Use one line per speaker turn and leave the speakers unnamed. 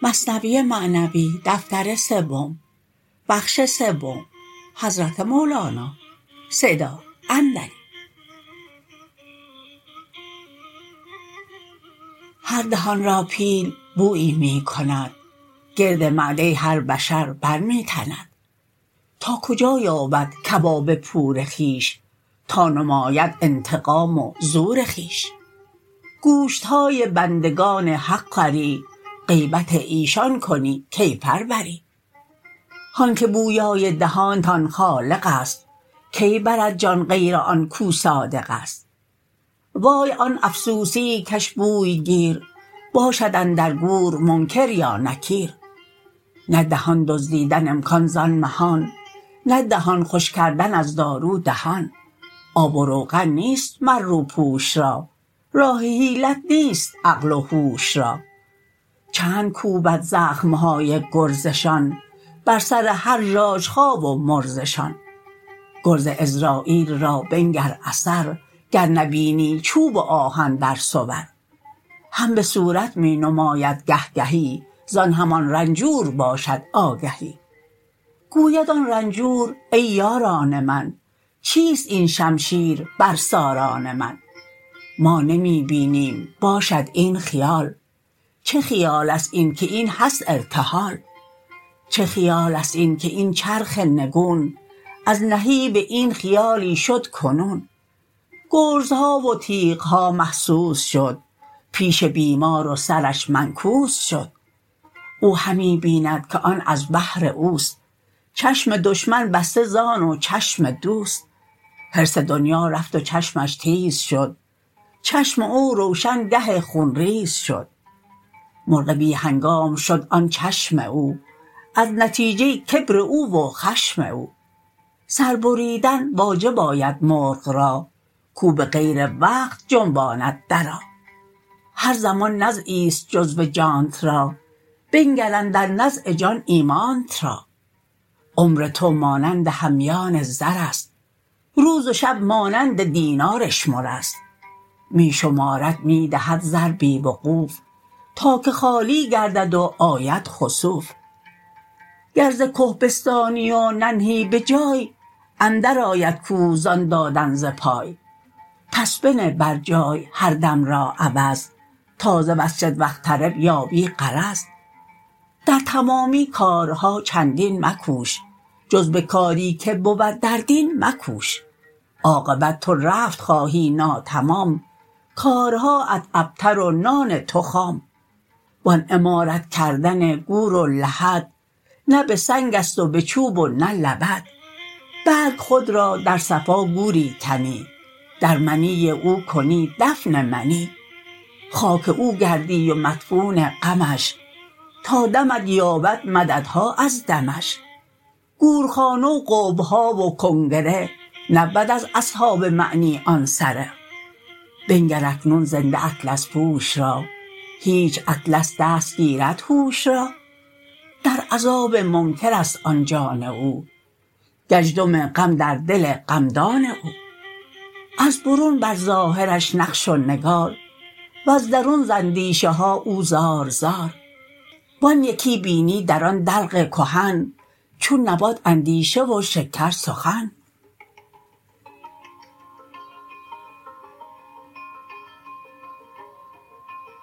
هر دهان را پیل بویی می کند، گرد معده هر بشر بر می تند. تا کجا یابد کباب پور خویش، تا نماید انتقام و زور خویش. گوشت های بندگان حق خوری، غیبت ایشان کنی کیفر بری. هان که بویای دهانتان خالق است، کی برد جان غیر آن کو صادق است. وای آن افسوسیی کش بوی گیر، باشد اندر گور منکر یا نکیر. نه دهان دزدیدن امکان زان مهان، نه دهان خوش کردن از دارو دهان. آب و روغن نیست مر روپوش را، راه حیلت نیست عقل و هوش را. چند کوبد زخم های گرزشان، بر سر هر ژاژخا و مرزشان. گرز عزراییل را بنگر اثر، گر نبینی چوب و آهن در صور. هم به صورت می نماید گه گهی، زان همان رنجور باشد آگهی. گوید آن رنجور ای یاران من، چیست این شمشیر بر ساران من. ما نمی بینیم باشد این خیال، چه خیال است این که این هست ارتحال. چه خیال است این که این چرخ نگون، از نهیب این خیالی شد کنون. گرزها و تیغها محسوس شد، پیش بیمار و سرش منکوس شد. او همی بیند که آن از بهر اوست، چشم دشمن بسته زان و چشم دوست. حرص دنیا رفت و چشمش تیز شد، چشم او روشن گه خونریز شد. مرغ بی هنگام شد آن چشم او، از نتیجه کبر او و خشم او. سر بریدن واجب آید مرغ را، کو به غیر وقت جنباند درا. هر زمان نزعی است جزو جانت را، بنگر اندر نزع جان ایمانت را. عمر تو مانند همیان زر است، روز و شب مانند دینار اشمر است. می شمارد می دهد زر بی وقوف، تا که خالی گردد و آید خسوف. گر ز که بستانی و ننهی به جای، اندر آید کوه زان دادن ز پای. پس بنه بر جای هر دم را عوض، تا ز واسجد واقترب یابی غرض. در تمامی کارها چندین مکوش، جز به کاری که بود در دین مکوش. عاقبت تو رفت خواهی ناتمام، کارهاات ابتر و نان تو خام. وان عمارت کردن گور و لحد، نه به سنگ است و به چوب و نه لبد. بلک خود را در صفا گوری کنی، در منی او کنی دفن منی. خاک او گردی و مدفون غمش، تا دمت یابد مددها از دمش. گورخانه و قبها و کنگره، نبود از اصحاب معنی آن سره. بنگر اکنون زنده اطلس پوش را، هیچ اطلس دست گیرد هوش را. در عذاب منکر است آن جان او، گزدم غم در دل غمدان او. از برون بر ظاهرش نقش و نگار، وز درون ز اندیشه ها او زار زار. وان یکی بینی در آن دلق کهن، چون نبات اندیشه و شکر سخن.